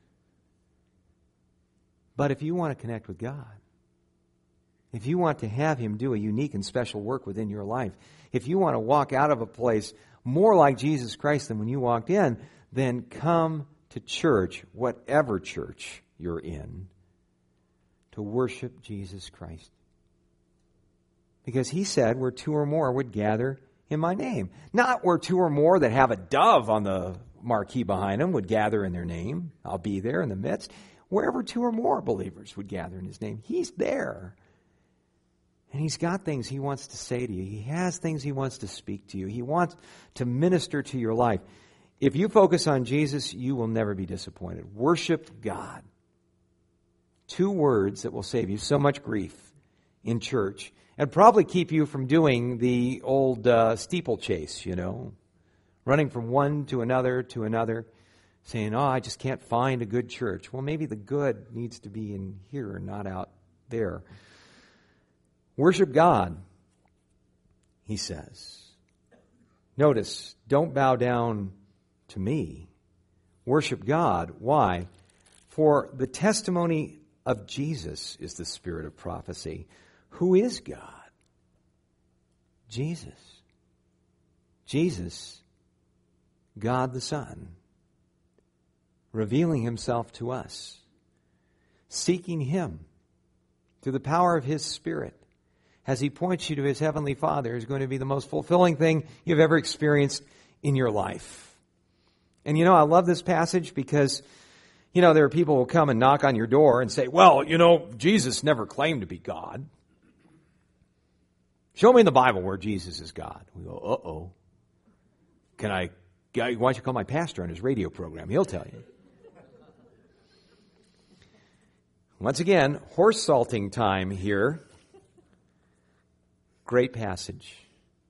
But if you want to connect with God, if you want to have Him do a unique and special work within your life, if you want to walk out of a place more like Jesus Christ than when you walked in, then come to church, whatever church you're in, to worship Jesus Christ. Because He said where two or more would gather in my name. Not where two or more that have a dove on the marquee behind them would gather in their name. I'll be there in the midst. Wherever two or more believers would gather in His name, He's there. And He's got things He wants to say to you. He has things He wants to speak to you. He wants to minister to your life. If you focus on Jesus, you will never be disappointed. Worship God. Two words that will save you so much grief in church and probably keep you from doing the old uh, steeplechase, you know, running from one to another to another, saying, oh, I just can't find a good church. Well, maybe the good needs to be in here and not out there. Worship God, He says. Notice, don't bow down to me. Worship God. Why? For the testimony of Jesus is the spirit of prophecy. Who is God? Jesus. Jesus, God the Son, revealing Himself to us, seeking Him through the power of His Spirit. As He points you to His Heavenly Father, is going to be the most fulfilling thing you've ever experienced in your life. And you know, I love this passage because, you know, there are people who will come and knock on your door and say, well, you know, Jesus never claimed to be God. Show me in the Bible where Jesus is God. We go, uh-oh. Can I, why don't you call my pastor on his radio program? He'll tell you. Once again, horse salting time here. Great passage.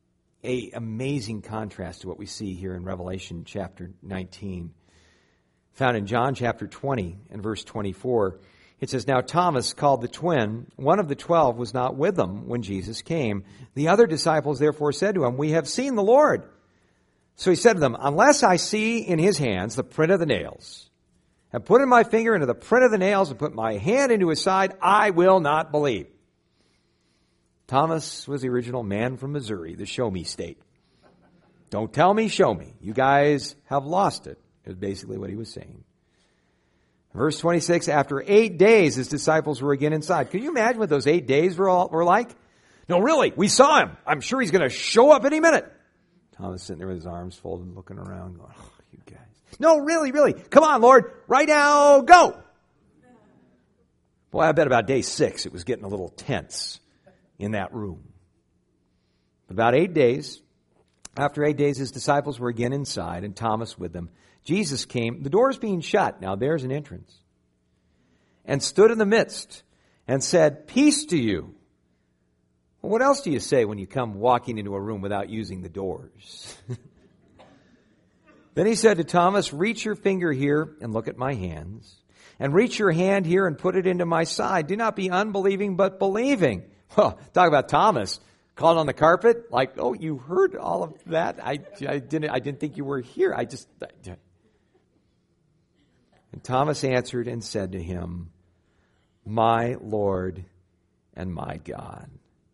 A amazing contrast to what we see here in Revelation chapter nineteen. found in John chapter twenty and verse twenty-four. It says, "Now Thomas, called the twin, one of the twelve, was not with them when Jesus came. The other disciples therefore said to him, 'We have seen the Lord.' So he said to them, 'Unless I see in his hands the print of the nails, and put in my finger into the print of the nails, and put my hand into his side, I will not believe.'" Thomas was the original man from Missouri, the show me state. Don't tell me, show me. You guys have lost it, is basically what he was saying. Verse twenty-six, after eight days, his disciples were again inside. Can you imagine what those eight days were, all, were like? No, really, we saw him. I'm sure he's going to show up any minute. Thomas sitting there with his arms folded, looking around, going, "Oh, you guys. No, really, really. Come on, Lord. Right now, go." Boy, I bet about day six it was getting a little tense in that room. About eight days, after eight days, his disciples were again inside, and Thomas with them. Jesus came, the doors being shut, now there's an entrance, and stood in the midst and said, "Peace to you." Well, what else do you say when you come walking into a room without using the doors? Then he said to Thomas, "Reach your finger here and look at my hands, and reach your hand here and put it into my side. Do not be unbelieving, but believing." Well, talk about Thomas called on the carpet, like, "Oh, you heard all of that? I, I didn't. I didn't think you were here. I just." I, And Thomas answered and said to him, "My Lord and my God."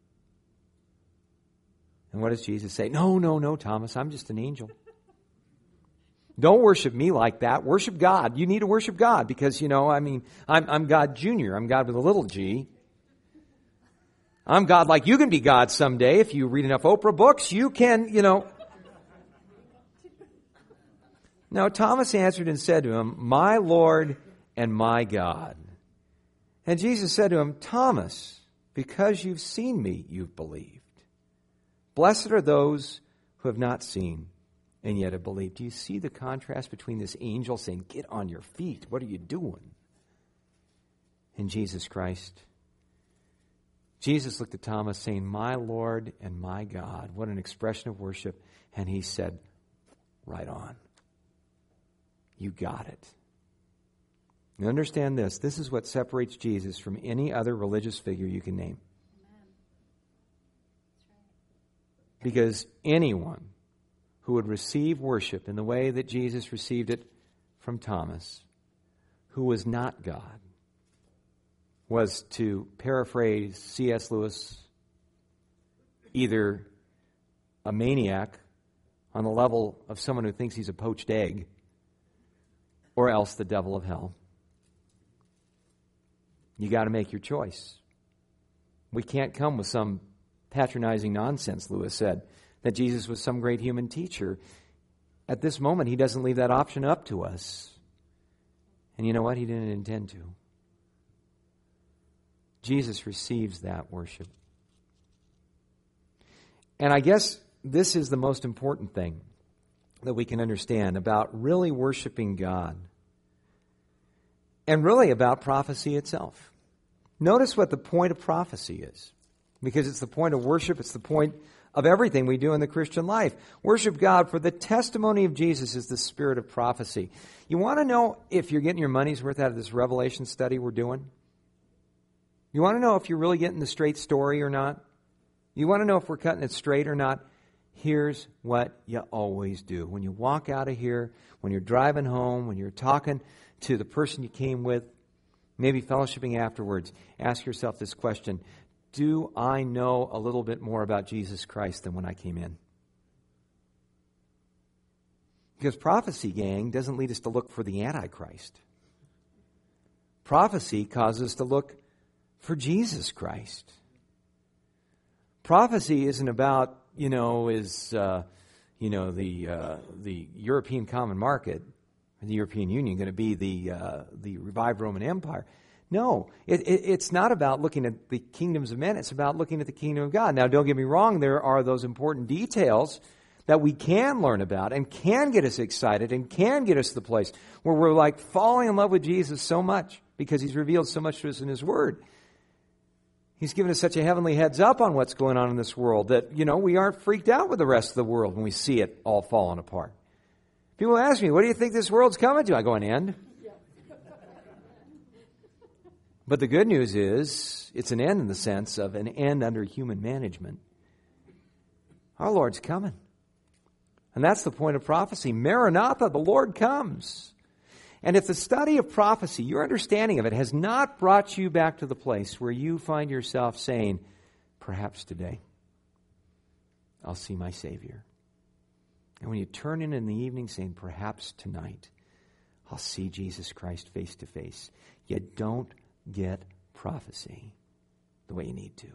And what does Jesus say? No, no, no, Thomas, I'm just an angel. Don't worship me like that. Worship God. You need to worship God because, you know, I mean, I'm, I'm God Junior. I'm God with a little g. I'm God like you can be God someday. If you read enough Oprah books, you can, you know. Now Thomas answered and said to him, "My Lord and my God." And Jesus said to him, "Thomas, because you've seen me, you've believed. Blessed are those who have not seen and yet have believed." Do you see the contrast between this angel saying, "Get on your feet, what are you doing?" and Jesus Christ? Jesus looked at Thomas saying, "My Lord and my God." What an expression of worship. And he said, "Right on. You got it." And understand this. This is what separates Jesus from any other religious figure you can name. Because anyone who would receive worship in the way that Jesus received it from Thomas, who was not God, was, to paraphrase C S Lewis, either a maniac on the level of someone who thinks he's a poached egg, or else the devil of hell. You got to make your choice. We can't come with some patronizing nonsense, Lewis said, that Jesus was some great human teacher. At this moment, he doesn't leave that option up to us. And you know what? He didn't intend to. Jesus receives that worship. And I guess this is the most important thing that we can understand about really worshiping God, and really about prophecy itself. Notice what the point of prophecy is, because it's the point of worship, it's the point of everything we do in the Christian life. Worship God, for the testimony of Jesus is the spirit of prophecy. You want to know if you're getting your money's worth out of this Revelation study we're doing? You want to know if you're really getting the straight story or not? You want to know if we're cutting it straight or not? Here's what you always do. When you walk out of here, when you're driving home, when you're talking to the person you came with, maybe fellowshipping afterwards, ask yourself this question: do I know a little bit more about Jesus Christ than when I came in? Because prophecy, gang, doesn't lead us to look for the Antichrist. Prophecy causes us to look for Jesus Christ. Prophecy isn't about, you know, is, uh, you know, the uh, the European Common Market, the European Union, going to be the uh, the revived Roman Empire? No, it, it, it's not about looking at the kingdoms of men. It's about looking at the kingdom of God. Now, don't get me wrong. There are those important details that we can learn about and can get us excited and can get us to the place where we're like falling in love with Jesus so much because he's revealed so much to us in his word. He's given us such a heavenly heads up on what's going on in this world that, you know, we aren't freaked out with the rest of the world when we see it all falling apart. People ask me, what do you think this world's coming to? I go, an end. But the good news is, it's an end in the sense of an end under human management. Our Lord's coming. And that's the point of prophecy. Maranatha, the Lord comes. And if the study of prophecy, your understanding of it, has not brought you back to the place where you find yourself saying, perhaps today, I'll see my Savior. And when you turn in in the evening saying, perhaps tonight, I'll see Jesus Christ face to face, you don't get prophecy the way you need to.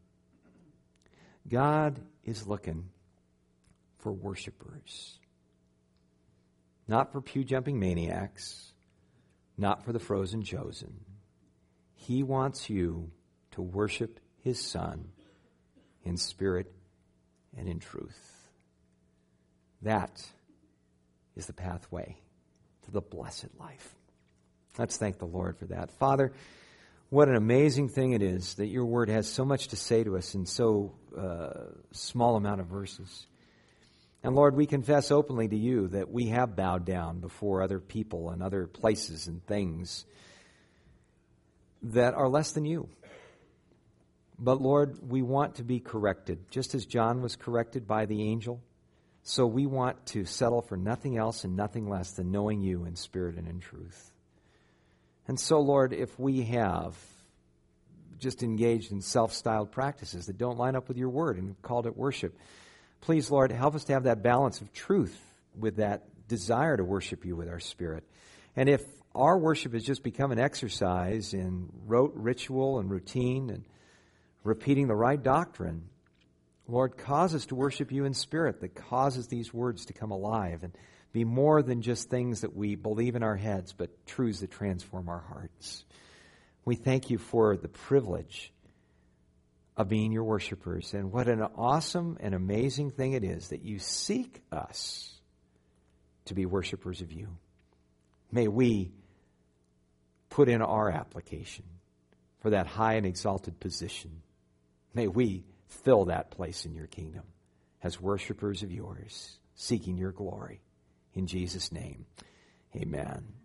God is looking for worshipers. Not for pew-jumping maniacs. Not for the frozen chosen. He wants you to worship His Son in spirit and in truth. That is the pathway to the blessed life. Let's thank the Lord for that. Father, what an amazing thing it is that your word has so much to say to us in so uh, small amount of verses. And Lord, we confess openly to you that we have bowed down before other people and other places and things that are less than you. But Lord, we want to be corrected, just as John was corrected by the angel. So we want to settle for nothing else and nothing less than knowing you in spirit and in truth. And so, Lord, if we have just engaged in self-styled practices that don't line up with your word and called it worship, please, Lord, help us to have that balance of truth with that desire to worship you with our spirit. And if our worship has just become an exercise in rote ritual and routine and repeating the right doctrine, Lord, cause us to worship you in spirit that causes these words to come alive and be more than just things that we believe in our heads, but truths that transform our hearts. We thank you for the privilege of being your worshipers, and what an awesome and amazing thing it is that you seek us to be worshipers of you. May we put in our application for that high and exalted position. May we fill that place in your kingdom as worshipers of yours, seeking your glory. In Jesus' name, amen.